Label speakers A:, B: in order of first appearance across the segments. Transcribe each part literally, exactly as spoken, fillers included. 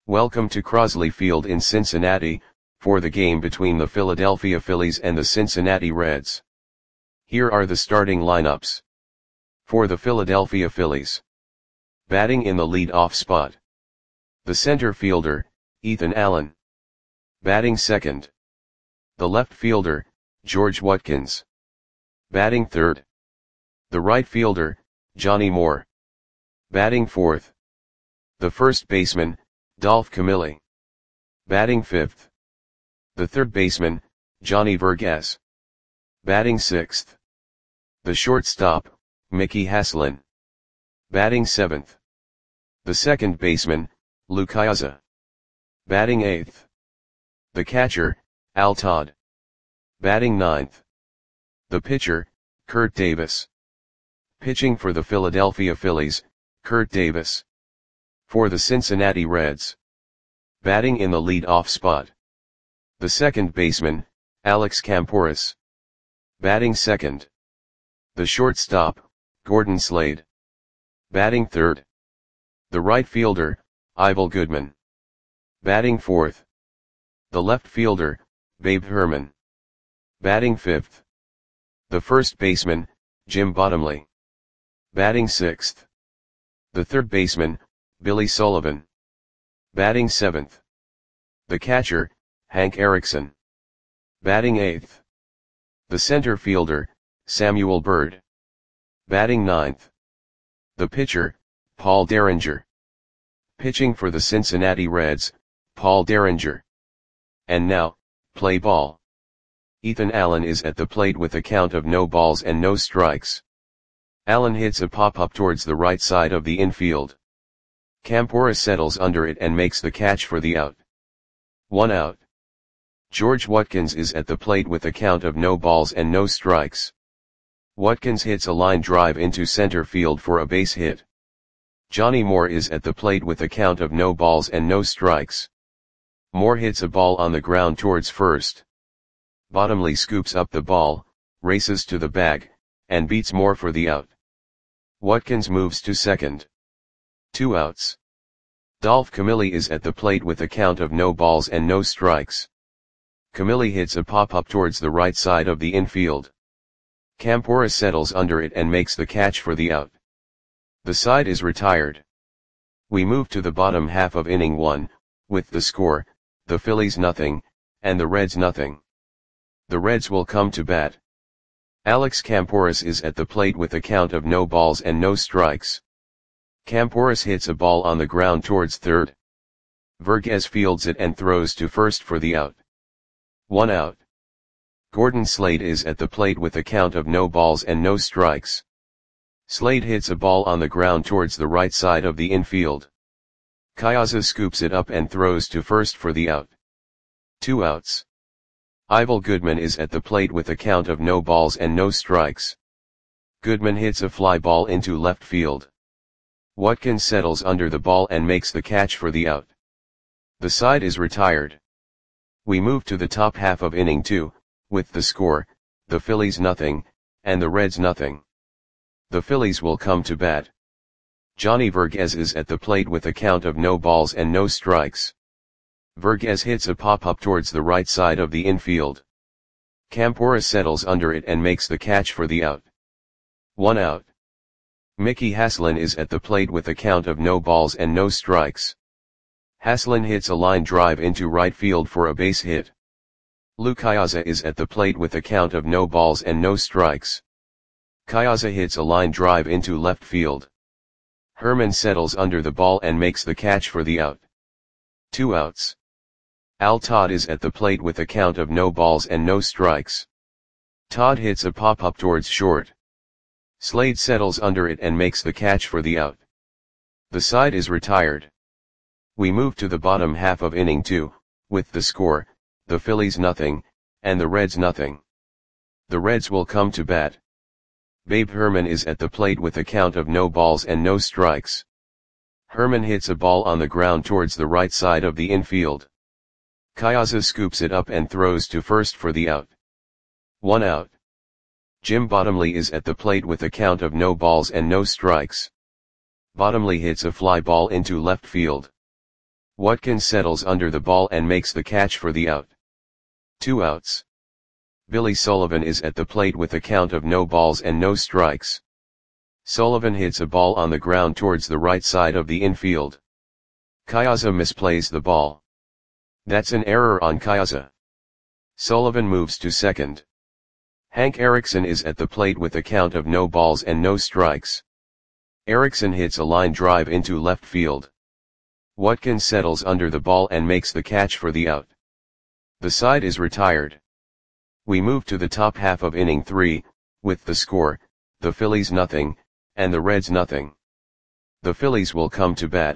A: Welcome to Crosley Field in Cincinnati, for the game between the Philadelphia Phillies and the Cincinnati Reds. Here are the starting lineups. For the Philadelphia Phillies. Batting in the lead-off spot. The center fielder, Ethan Allen. Batting second. The left fielder, George Watkins. Batting third. The right fielder, Johnny Moore. Batting fourth. The first baseman, Dolph Camilli. Batting fifth. The third baseman, Johnny Vergas. Batting sixth. The shortstop, Mickey Haslin. Batting seventh. The second baseman, Lou Ciosa. Batting eighth. The catcher, Al Todd. Batting ninth. The pitcher, Kurt Davis. Pitching for the Philadelphia Phillies, Kurt Davis. For the Cincinnati Reds. Batting in the lead-off spot. The second baseman, Alex Kamporus. Batting second. The shortstop, Gordon Slade. Batting third. The right fielder, Ivel Goodman. Batting fourth. The left fielder, Babe Herman. Batting fifth. The first baseman, Jim Bottomley. Batting sixth. The third baseman, Billy Sullivan. Batting seventh. The catcher, Hank Erickson. Batting eighth. The center fielder, Samuel Bird. Batting ninth. The pitcher, Paul Derringer. Pitching for the Cincinnati Reds, Paul Derringer. And now, play ball. Ethan Allen is at the plate with a count of no balls and no strikes. Allen hits a pop-up towards the right side of the infield. Kamporus settles under it and makes the catch for the out. One out. George Watkins is at the plate with a count of no balls and no strikes. Watkins hits a line drive into center field for a base hit. Johnny Moore is at the plate with a count of no balls and no strikes. Moore hits a ball on the ground towards first. Bottomley scoops up the ball, races to the bag, and beats Moore for the out. Watkins moves to second. Two outs. Dolph Camilli is at the plate with a count of no balls and no strikes. Camilli hits a pop-up towards the right side of the infield. Kamporus settles under it and makes the catch for the out. The side is retired. We move to the bottom half of inning one, with the score, the Phillies nothing, and the Reds nothing. The Reds will come to bat. Alex Kamporus is at the plate with a count of no balls and no strikes. Kamporus hits a ball on the ground towards third. Vergas fields it and throws to first for the out. One out. Gordon Slade is at the plate with a count of no balls and no strikes. Slade hits a ball on the ground towards the right side of the infield. Ciosa scoops it up and throws to first for the out. Two outs. Ivel Goodman is at the plate with a count of no balls and no strikes. Goodman hits a fly ball into left field. Watkins settles under the ball and makes the catch for the out. The side is retired. We move to the top half of inning two, with the score, the Phillies nothing, and the Reds nothing. The Phillies will come to bat. Johnny Vergas is at the plate with a count of no balls and no strikes. Vergas hits a pop-up towards the right side of the infield. Kamporus settles under it and makes the catch for the out. One out. Mickey Haslin is at the plate with a count of no balls and no strikes. Haslin hits a line drive into right field for a base hit. Lou Ciosa is at the plate with a count of no balls and no strikes. Ciosa hits a line drive into left field. Herman settles under the ball and makes the catch for the out. Two outs. Al Todd is at the plate with a count of no balls and no strikes. Todd hits a pop-up towards short. Slade settles under it and makes the catch for the out. The side is retired. We move to the bottom half of inning two, with the score, the Phillies nothing, and the Reds nothing. The Reds will come to bat. Babe Herman is at the plate with a count of no balls and no strikes. Herman hits a ball on the ground towards the right side of the infield. Ciosa scoops it up and throws to first for the out. One out. Jim Bottomley is at the plate with a count of no balls and no strikes. Bottomley hits a fly ball into left field. Watkins settles under the ball and makes the catch for the out. Two outs. Billy Sullivan is at the plate with a count of no balls and no strikes. Sullivan hits a ball on the ground towards the right side of the infield. Kayasa misplays the ball. That's an error on Kayasa. Sullivan moves to second. Hank Erickson is at the plate with a count of no balls and no strikes. Erickson hits a line drive into left field. Watkins settles under the ball and makes the catch for the out. The side is retired. We move to the top half of inning three, with the score, the Phillies nothing, and the Reds nothing. The Phillies will come to bat.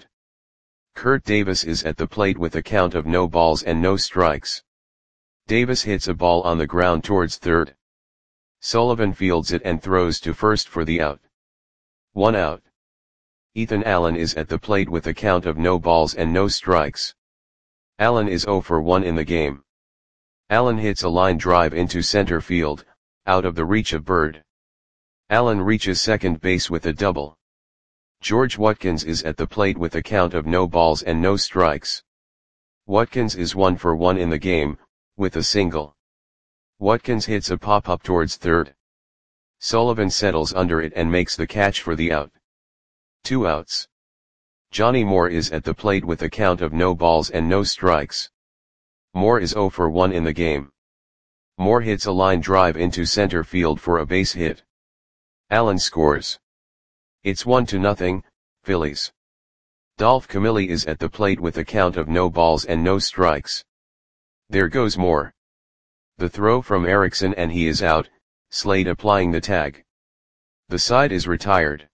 A: Kurt Davis is at the plate with a count of no balls and no strikes. Davis hits a ball on the ground towards third. Sullivan fields it and throws to first for the out. One out. Ethan Allen is at the plate with a count of no balls and no strikes. Allen is oh for one in the game. Allen hits a line drive into center field, out of the reach of Bird. Allen reaches second base with a double. George Watkins is at the plate with a count of no balls and no strikes. Watkins is one for one in the game, with a single. Watkins hits a pop-up towards third. Sullivan settles under it and makes the catch for the out. Two outs. Johnny Moore is at the plate with a count of no balls and no strikes. Moore is oh for one in the game. Moore hits a line drive into center field for a base hit. Allen scores. It's one to nothing, Phillies. Dolph Camilli is at the plate with a count of no balls and no strikes. There goes Moore. The throw from Erickson and he is out, Slade applying the tag. The side is retired.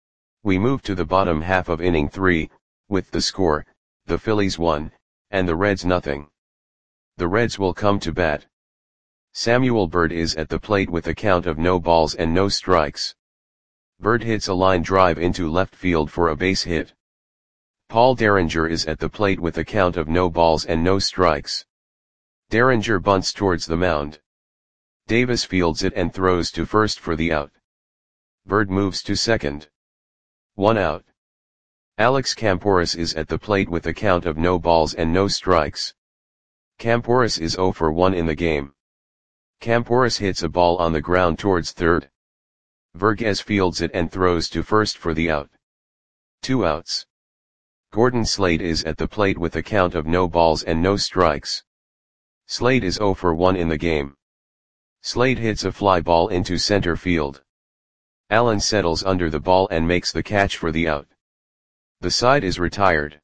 A: We move to the bottom half of inning three, with the score, the Phillies one, and the Reds nothing. The Reds will come to bat. Samuel Bird is at the plate with a count of no balls and no strikes. Bird hits a line drive into left field for a base hit. Paul Derringer is at the plate with a count of no balls and no strikes. Derringer bunts towards the mound. Davis fields it and throws to first for the out. Bird moves to second. One out. Alex Camporis is at the plate with a count of no balls and no strikes. Camporis is oh for one in the game. Camporis hits a ball on the ground towards third. Vergez fields it and throws to first for the out. Two outs. Gordon Slade is at the plate with a count of no balls and no strikes. Slade is oh for one in the game. Slade hits a fly ball into center field. Allen settles under the ball and makes the catch for the out. The side is retired.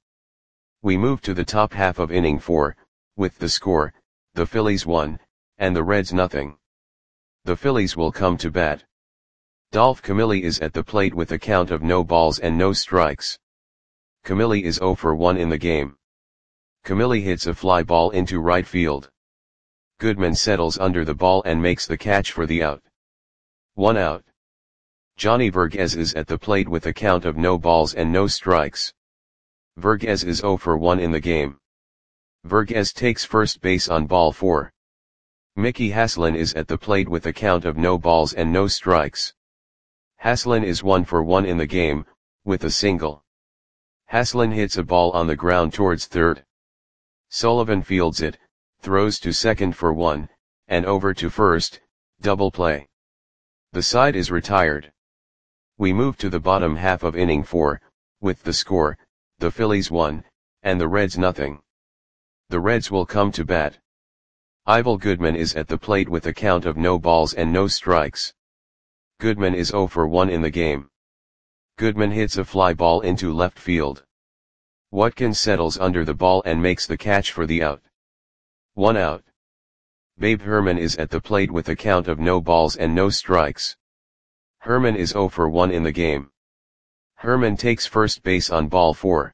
A: We move to the top half of inning four, with the score, the Phillies one, and the Reds nothing. The Phillies will come to bat. Dolph Camilli is at the plate with a count of no balls and no strikes. Camilli is oh for one in the game. Camilli hits a fly ball into right field. Goodman settles under the ball and makes the catch for the out. One out. Johnny Vergez is at the plate with a count of no balls and no strikes. Vergez is oh for one in the game. Vergez takes first base on ball four. Mickey Haslin is at the plate with a count of no balls and no strikes. Haslin is one for one in the game, with a single. Haslin hits a ball on the ground towards third. Sullivan fields it, throws to second for one, and over to first, double play. The side is retired. We move to the bottom half of inning four, with the score, the Phillies one, and the Reds nothing. The Reds will come to bat. Ivel Goodman is at the plate with a count of no balls and no strikes. Goodman is oh for one in the game. Goodman hits a fly ball into left field. Watkins settles under the ball and makes the catch for the out. One out. Babe Herman is at the plate with a count of no balls and no strikes. Herman is oh for one in the game. Herman takes first base on ball four.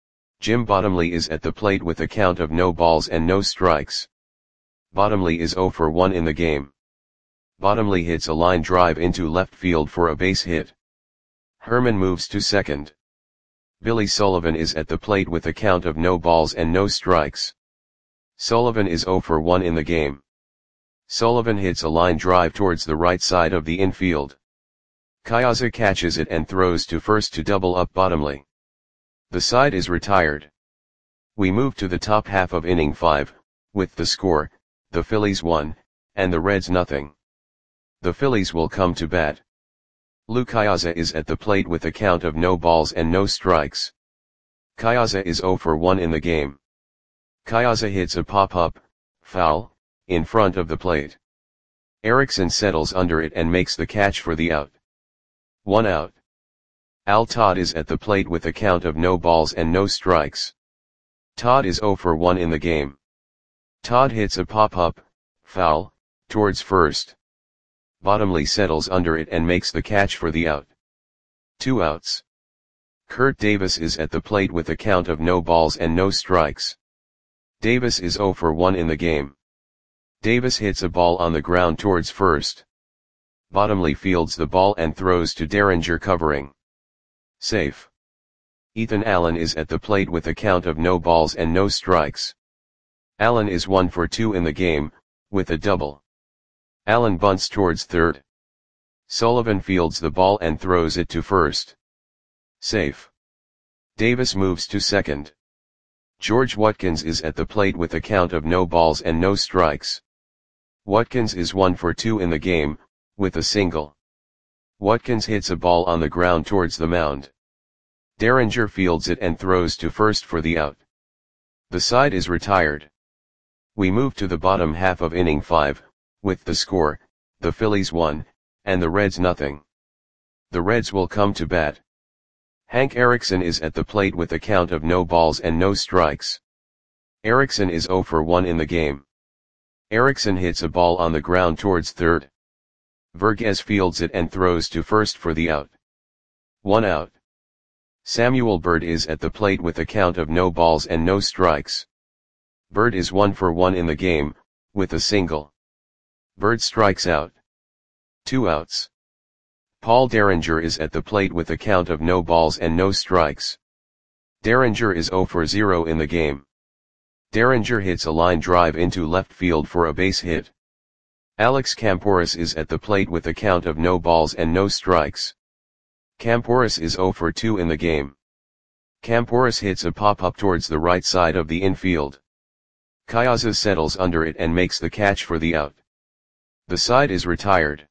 A: Jim Bottomley is at the plate with a count of no balls and no strikes. Bottomley is oh for one in the game. Bottomley hits a line drive into left field for a base hit. Herman moves to second. Billy Sullivan is at the plate with a count of no balls and no strikes. Sullivan is oh for one in the game. Sullivan hits a line drive towards the right side of the infield. Kayasa catches it and throws to first to double up Bottomley. The side is retired. We move to the top half of inning five, with the score, the Phillies one, and the Reds nothing. The Phillies will come to bat. Lou Kyaza is at the plate with a count of no balls and no strikes. Kyaza is oh for one in the game. Kyaza hits a pop-up, foul, in front of the plate. Erickson settles under it and makes the catch for the out. One out. Al Todd is at the plate with a count of no balls and no strikes. Todd is oh for one in the game. Todd hits a pop-up, foul, towards first. Bottomley settles under it and makes the catch for the out. Two outs. Kurt Davis is at the plate with a count of no balls and no strikes. Davis is oh for one in the game. Davis hits a ball on the ground towards first. Bottomley fields the ball and throws to Derringer covering. Safe. Ethan Allen is at the plate with a count of no balls and no strikes. Allen is one for two in the game, with a double. Allen bunts towards third. Sullivan fields the ball and throws it to first. Safe. Davis moves to second. George Watkins is at the plate with a count of no balls and no strikes. Watkins is one for two in the game, with a single. Watkins hits a ball on the ground towards the mound. Derringer fields it and throws to first for the out. The side is retired. We move to the bottom half of inning five, with the score, the Phillies one, and the Reds nothing. The Reds will come to bat. Hank Erickson is at the plate with a count of no balls and no strikes. Erickson is oh for one in the game. Erickson hits a ball on the ground towards third. Verghese fields it and throws to first for the out. One out. Samuel Bird is at the plate with a count of no balls and no strikes. Bird is one for one in the game, with a single. Bird strikes out. Two outs. Paul Derringer is at the plate with a count of no balls and no strikes. Derringer is oh for zero in the game. Derringer hits a line drive into left field for a base hit. Alex Kamporis is at the plate with a count of no balls and no strikes. Kamporis is oh for two in the game. Kamporis hits a pop-up towards the right side of the infield. Kyaza settles under it and makes the catch for the out. The side is retired.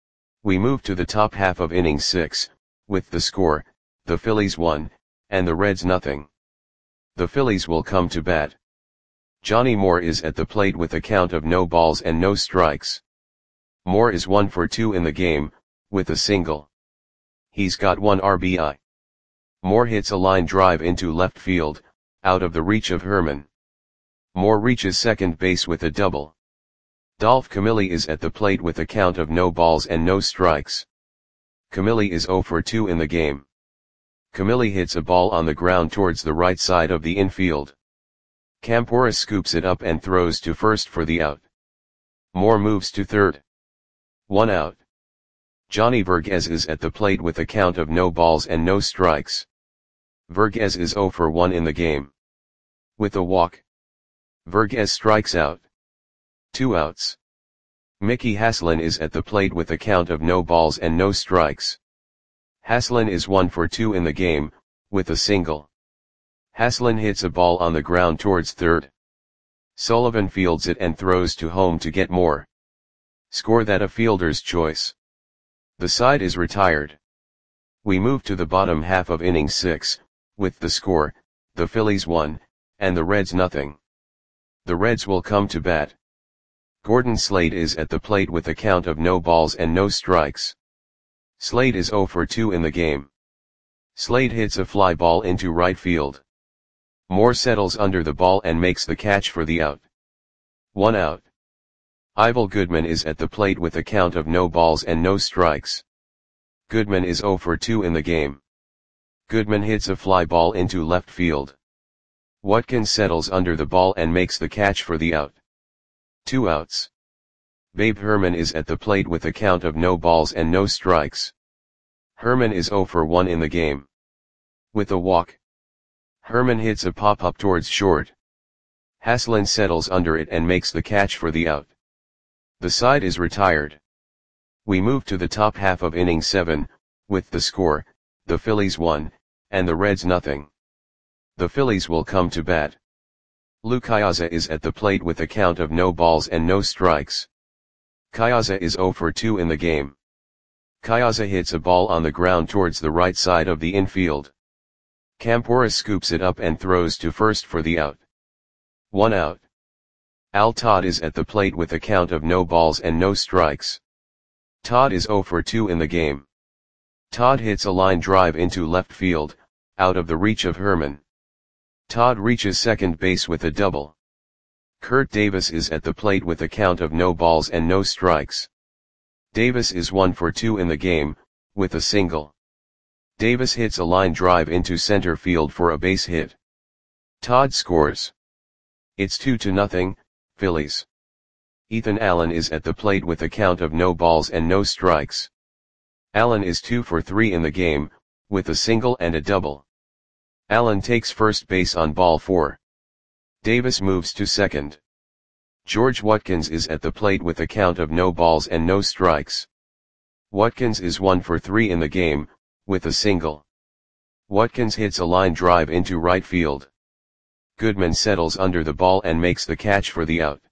A: We move to the top half of inning six, with the score, the Phillies one, and the Reds nothing. The Phillies will come to bat. Johnny Moore is at the plate with a count of no balls and no strikes. Moore is one for two in the game, with a single. He's got one R B I. Moore hits a line drive into left field, out of the reach of Herman. Moore reaches second base with a double. Dolph Camilli is at the plate with a count of no balls and no strikes. Camilli is oh for two in the game. Camilli hits a ball on the ground towards the right side of the infield. Kamporis scoops it up and throws to first for the out. Moore moves to third. One out. Johnny Verghese is at the plate with a count of no balls and no strikes. Verghese is oh for one in the game. With a walk. Verghese strikes out. Two outs. Mickey Haslin is at the plate with a count of no balls and no strikes. Haslin is one for two in the game, with a single. Haslin hits a ball on the ground towards third. Sullivan fields it and throws to home to get more. Score that a fielder's choice. The side is retired. We move to the bottom half of inning six, with the score, the Phillies one, and the Reds nothing. The Reds will come to bat. Gordon Slade is at the plate with a count of no balls and no strikes. Slade is oh for two in the game. Slade hits a fly ball into right field. Moore settles under the ball and makes the catch for the out. One out. Ivel Goodman is at the plate with a count of no balls and no strikes. Goodman is oh for two in the game. Goodman hits a fly ball into left field. Watkins settles under the ball and makes the catch for the out. Two outs. Babe Herman is at the plate with a count of no balls and no strikes. Herman is oh for one in the game. With a walk. Herman hits a pop-up towards short. Haslin settles under it and makes the catch for the out. The side is retired. We move to the top half of inning seven, with the score, the Phillies one, and the Reds nothing. The Phillies will come to bat. Lou Kyaza is at the plate with a count of no balls and no strikes. Kyaza is zero for two in the game. Kyaza hits a ball on the ground towards the right side of the infield. Campora scoops it up and throws to first for the out. One out. Al Todd is at the plate with a count of no balls and no strikes. Todd is zero for two in the game. Todd hits a line drive into left field, out of the reach of Herman. Todd reaches second base with a double. Kurt Davis is at the plate with a count of no balls and no strikes. Davis is one for two in the game, with a single. Davis hits a line drive into center field for a base hit. Todd scores. It's two to nothing, Phillies. Ethan Allen is at the plate with a count of no balls and no strikes. Allen is two for three in the game, with a single and a double. Allen takes first base on ball four. Davis moves to second. George Watkins is at the plate with a count of no balls and no strikes. Watkins is one for three in the game, with a single. Watkins hits a line drive into right field. Goodman settles under the ball and makes the catch for the out.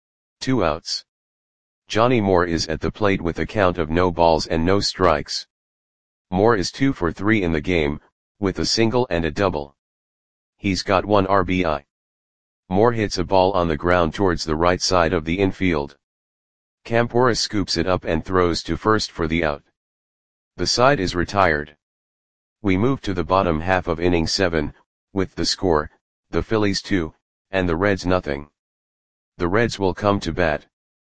A: Two outs. Johnny Moore is at the plate with a count of no balls and no strikes. Moore is two for three in the game, with a single and a double. He's got one R B I. Moore hits a ball on the ground towards the right side of the infield. Campora scoops it up and throws to first for the out. The side is retired. We move to the bottom half of inning seven, with the score, the Phillies two, and the Reds nothing. The Reds will come to bat.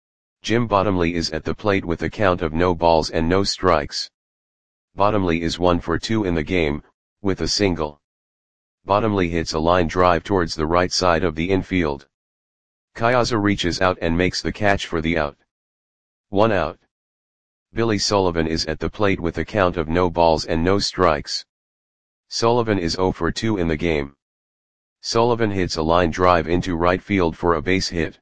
A: Jim Bottomley is at the plate with a count of no balls and no strikes. Bottomley is one for two in the game, with a single. Bottomley hits a line drive towards the right side of the infield. Kyaza reaches out and makes the catch for the out. One out. Billy Sullivan is at the plate with a count of no balls and no strikes. Sullivan is zero for two in the game. Sullivan hits a line drive into right field for a base hit.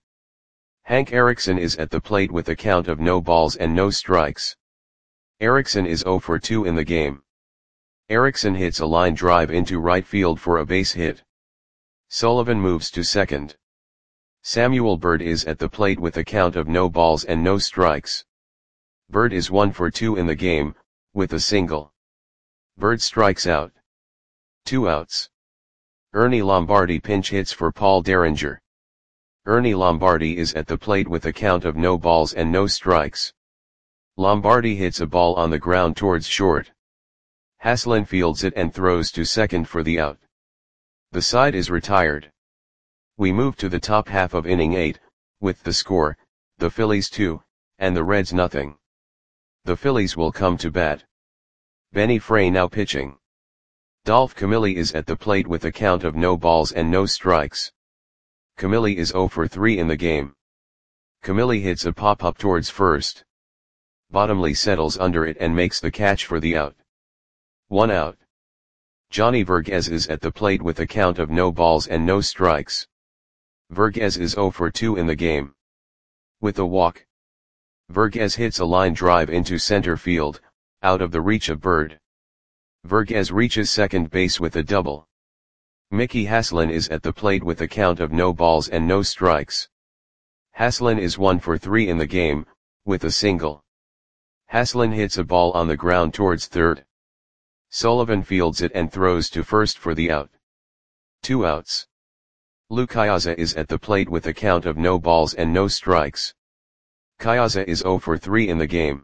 A: Hank Erickson is at the plate with a count of no balls and no strikes. Erickson is zero for two in the game. Erickson hits a line drive into right field for a base hit. Sullivan moves to second. Samuel Bird is at the plate with a count of no balls and no strikes. Bird is one for two in the game, with a single. Bird strikes out. Two outs. Ernie Lombardi pinch hits for Paul Derringer. Ernie Lombardi is at the plate with a count of no balls and no strikes. Lombardi hits a ball on the ground towards short. Haslin fields it and throws to second for the out. The side is retired. We move to the top half of inning eight, with the score, the Phillies two, and the Reds nothing. The Phillies will come to bat. Benny Frey now pitching. Dolph Camilli is at the plate with a count of no balls and no strikes. Camilli is zero for three in the game. Camilli hits a pop-up towards first. Bottomley settles under it and makes the catch for the out. One out. Johnny Verghese is at the plate with a count of no balls and no strikes. Verghese is zero for two in the game. With a walk. Verghese hits a line drive into center field, out of the reach of Bird. Verghese reaches second base with a double. Mickey Haslin is at the plate with a count of no balls and no strikes. Haslin is one for three in the game, with a single. Haslin hits a ball on the ground towards third. Sullivan fields it and throws to first for the out. Two outs. Lou Kyaza is at the plate with a count of no balls and no strikes. Kyaza is zero for three in the game.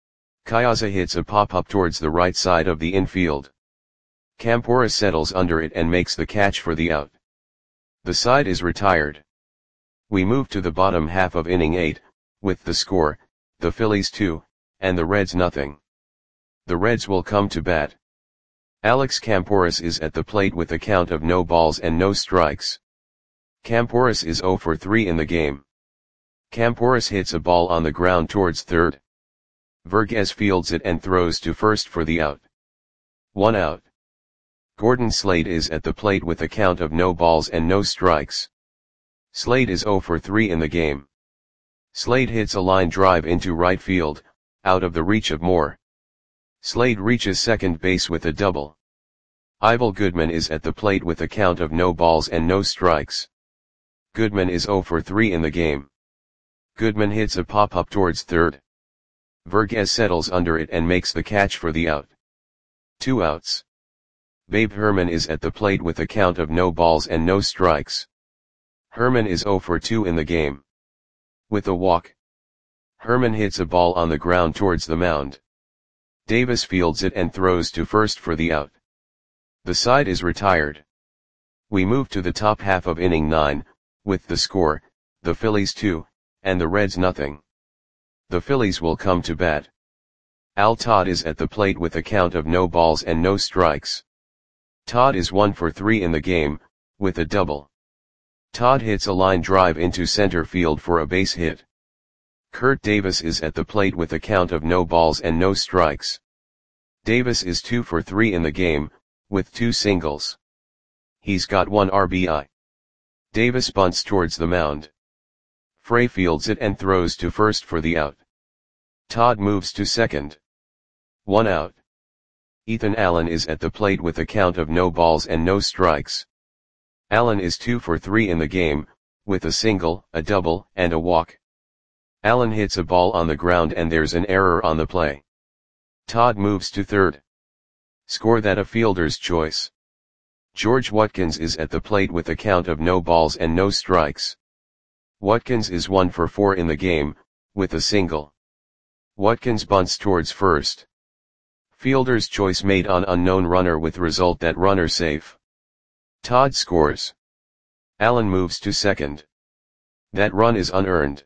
A: Kyaza hits a pop-up towards the right side of the infield. Campora settles under it and makes the catch for the out. The side is retired. We move to the bottom half of inning eight, with the score, the Phillies two, and the Reds nothing. The Reds will come to bat. Alex Camporis is at the plate with a count of no balls and no strikes. Camporis is zero for three in the game. Camporis hits a ball on the ground towards third. Verghese fields it and throws to first for the out. One out. Gordon Slade is at the plate with a count of no balls and no strikes. Slade is zero for three in the game. Slade hits a line drive into right field, out of the reach of Moore. Slade reaches second base with a double. Ivel Goodman is at the plate with a count of no balls and no strikes. Goodman is zero for three in the game. Goodman hits a pop-up towards third. Vergez settles under it and makes the catch for the out. Two outs. Babe Herman is at the plate with a count of no balls and no strikes. Herman is zero for two in the game. With a walk, Herman hits a ball on the ground towards the mound. Davis fields it and throws to first for the out. The side is retired. We move to the top half of inning nine, with the score, the Phillies two, and the Reds nothing. The Phillies will come to bat. Al Todd is at the plate with a count of no balls and no strikes. Todd is one for three in the game, with a double. Todd hits a line drive into center field for a base hit. Kurt Davis is at the plate with a count of no balls and no strikes. Davis is two for three in the game, with two singles. He's got one R B I. Davis bunts towards the mound. Frey fields it and throws to first for the out. Todd moves to second. One out. Ethan Allen is at the plate with a count of no balls and no strikes. Allen is two for three in the game, with a single, a double, and a walk. Allen hits a ball on the ground and there's an error on the play. Todd moves to third. Score that a fielder's choice. George Watkins is at the plate with a count of no balls and no strikes. Watkins is one for four in the game, with a single. Watkins bunts towards first. Fielder's choice made on unknown runner with result that runner safe. Todd scores. Allen moves to second. That run is unearned.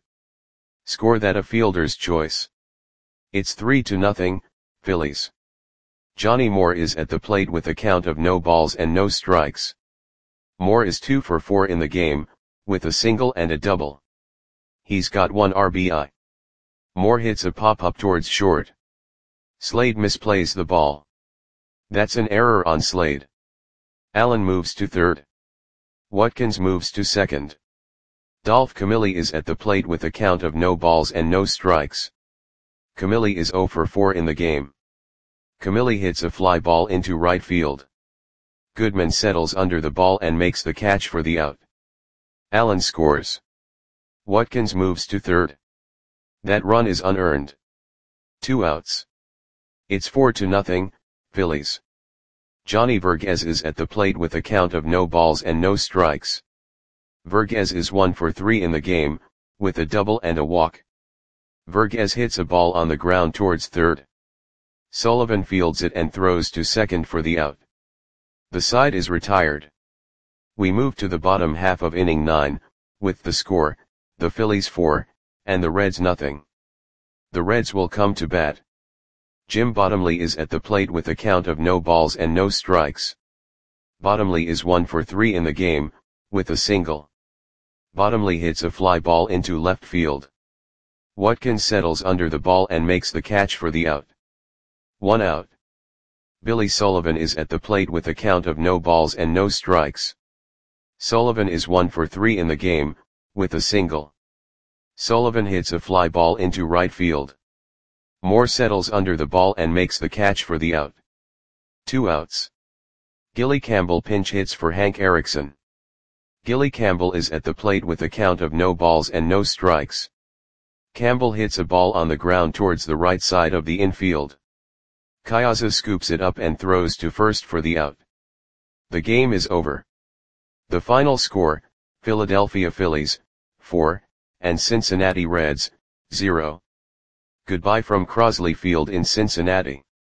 A: Score that a fielder's choice. It's three to nothing, Phillies. Johnny Moore is at the plate with a count of no balls and no strikes. Moore is two for four in the game, with a single and a double. He's got one R B I. Moore hits a pop-up towards short. Slade misplays the ball. That's an error on Slade. Allen moves to third. Watkins moves to second. Dolph Camilli is at the plate with a count of no balls and no strikes. Camilli is zero for four in the game. Camilli hits a fly ball into right field. Goodman settles under the ball and makes the catch for the out. Allen scores. Watkins moves to third. That run is unearned. Two outs. It's four to nothing, Phillies. Johnny Vergez is at the plate with a count of no balls and no strikes. Vergez is one for three in the game, with a double and a walk. Vergez hits a ball on the ground towards third. Sullivan fields it and throws to second for the out. The side is retired. We move to the bottom half of inning nine, with the score, the Phillies four, and the Reds nothing. The Reds will come to bat. Jim Bottomley is at the plate with a count of no balls and no strikes. Bottomley is one for three in the game, with a single. Bottomley hits a fly ball into left field. Watkins settles under the ball and makes the catch for the out. One out. Billy Sullivan is at the plate with a count of no balls and no strikes. Sullivan is one for three in the game, with a single. Sullivan hits a fly ball into right field. Moore settles under the ball and makes the catch for the out. Two outs. Gilly Campbell pinch hits for Hank Erickson. Gilly Campbell is at the plate with a count of no balls and no strikes. Campbell hits a ball on the ground towards the right side of the infield. Kyaza scoops it up and throws to first for the out. The game is over. The final score, Philadelphia Phillies, four, and Cincinnati Reds, zero. Goodbye from Crosley Field in Cincinnati.